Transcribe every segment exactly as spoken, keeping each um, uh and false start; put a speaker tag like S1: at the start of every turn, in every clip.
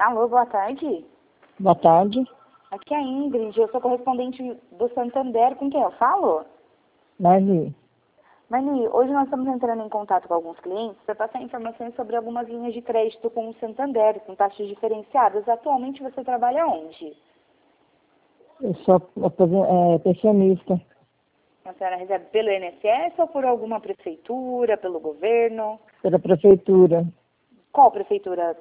S1: Alô, boa tarde.
S2: Boa tarde.
S1: Aqui é a Ingrid, eu sou correspondente do Santander. Com quem eu falo?
S2: Marli.
S1: Marli, hoje nós estamos entrando em contato com alguns clientes para passar informações sobre algumas linhas de crédito com o Santander, com taxas diferenciadas. Atualmente você trabalha onde?
S2: Eu sou é, pensionista.
S1: A senhora recebe pelo I N S S ou por alguma prefeitura, pelo governo?
S2: Pela prefeitura.
S1: Qual prefeitura?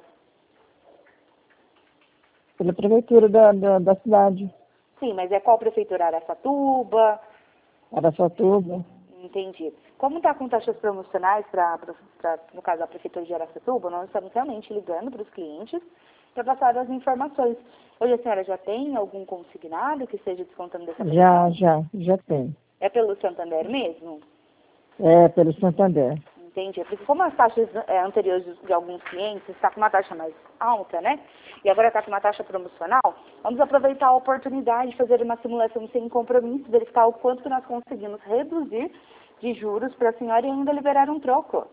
S2: Pela prefeitura da, da, da cidade.
S1: Sim, mas é qual prefeitura? Araçatuba?
S2: Araçatuba.
S1: Entendi. Como está com taxas promocionais, pra, pra, pra, no caso da prefeitura de Araçatuba, nós estamos realmente ligando para os clientes para passar as informações. Hoje a senhora já tem algum consignado que esteja descontando dessa
S2: Já,
S1: prestação?
S2: já, já tem.
S1: É pelo Santander mesmo?
S2: É, pelo Santander.
S1: Entendi. Porque como as taxas é, anteriores de alguns clientes está com uma taxa mais alta, né? E agora está com uma taxa promocional, vamos aproveitar a oportunidade de fazer uma simulação sem compromisso, verificar o quanto que nós conseguimos reduzir de juros para a senhora e ainda liberar um troco.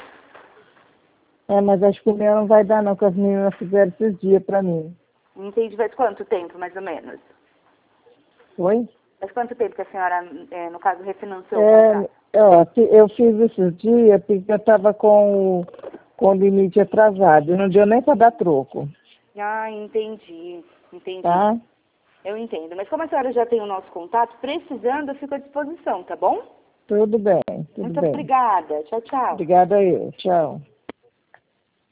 S2: É, mas acho que o meu não vai dar não, que as meninas fizeram esses dias para mim.
S1: Entendi. Faz quanto tempo, mais ou menos?
S2: Oi?
S1: Faz quanto tempo que a senhora, é, no caso, refinanciou o
S2: É,
S1: contrato?
S2: ó, eu fiz esses dias porque eu estava com, o- com o limite atrasado. E não deu nem para dar troco.
S1: Ah, entendi. Entendi.
S2: Tá?
S1: Eu entendo. Mas como a senhora já tem o nosso contato, precisando, eu fico à disposição, tá bom?
S2: Tudo bem, tudo
S1: Muito
S2: bem.
S1: obrigada. Tchau, tchau.
S2: Obrigada a eu. Tchau.